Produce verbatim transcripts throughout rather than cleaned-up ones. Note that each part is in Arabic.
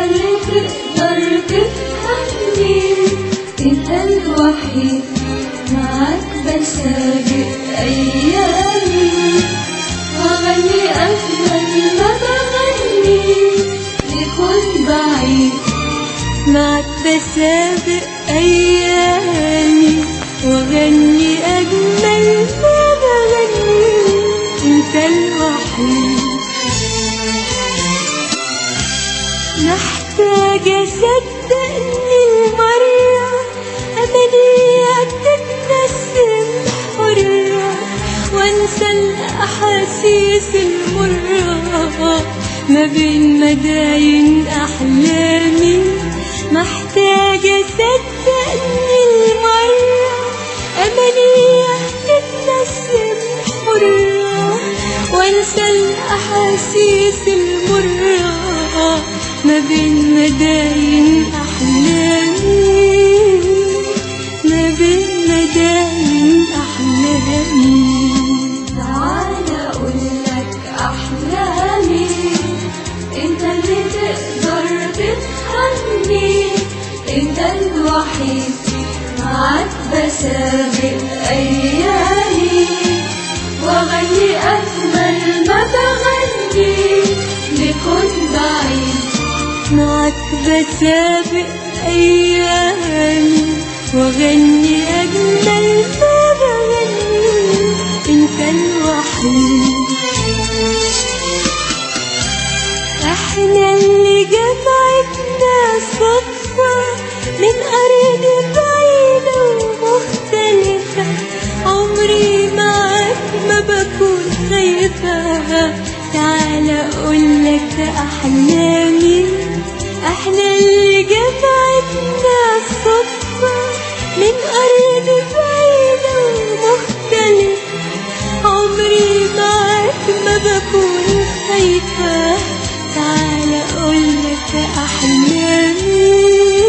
اللي تقدر تفهمني، انت الوحيد معاك بسابق ايامي، واغني اجمل ما بغني لكون بعيد. معك بسابق أيامي وأغني أجمل ما بغني، أنت الوحيد. محتاجة أصدق للمرة أمانية بتتنسم حرة، وأنسى الأحاسيس المرة ما بين مداين أحلامي. محتاجة أصدق للمرة أمانية تتنسم حرة، وأنسى الأحاسيس المرة ما بين مداين أحلامي، ما بين مداين أحلامي. تعال أقولك أحلامي، انت اللي تقدر تفهمني، انت الوحيد معاك بسابق ايامي، واغني اجمل ما بغني لكون بعيد. معك بسابق أيامي وأغني أجمل ما بغني، أنت الوحيد. احنا اللي جمعتنا صدفة من أرض بعيدة ومختلفة، عمري معاك ما بكون خايفة. تعال أقولك أحلامي، احنا اللي جمعتنا صدفة من أرض بعيدة ومختلفة، عمري معاك ما بكون خايفة. تعال أقولك أحلامي،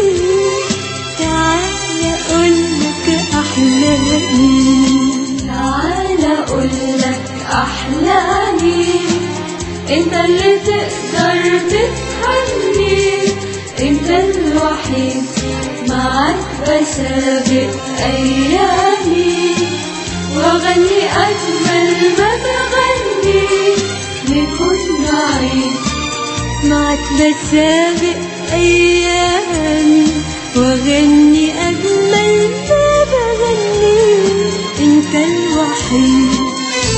تعال أقولك أحلامي. تعال أقولك أحلامي، انت اللي تقدر تفهمني، انت الوحيد معاك بسابق أيامي، واغني أجمل ما بغني لكون بعيد. معك بسابق أيامي وأغني أجمل ما بغني، أنت الوحيد.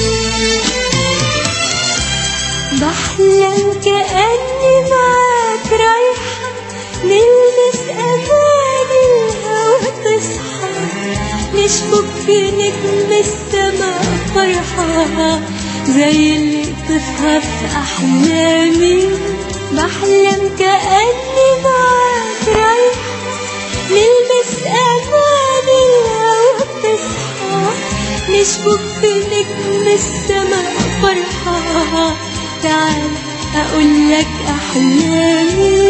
بحلم كأني معاك رايحة نلمس أماني الهوا تصحى، نشبك في نجم السما فرحة زي اللي طفها في أحلامي. بحلم كأني معاك رايحة نلمس أماني الهوا تصحى، نشبك في نجم السما فرحة. تعال أقولك أحلامي،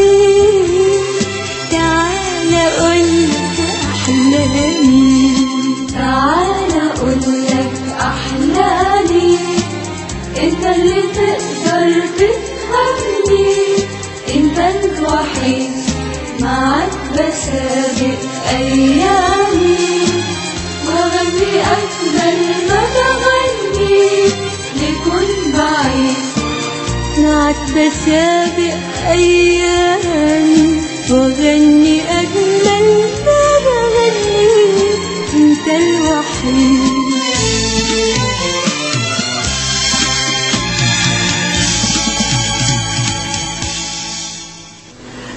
تعال أقولك أحلامي. تعال أقولك أحلامي، انت اللي تقدر تفهمني، انت الوحيد معاك بسابق أيامي، واغني أجمل ما بغني لكون بعيد. معك بسابق أيامي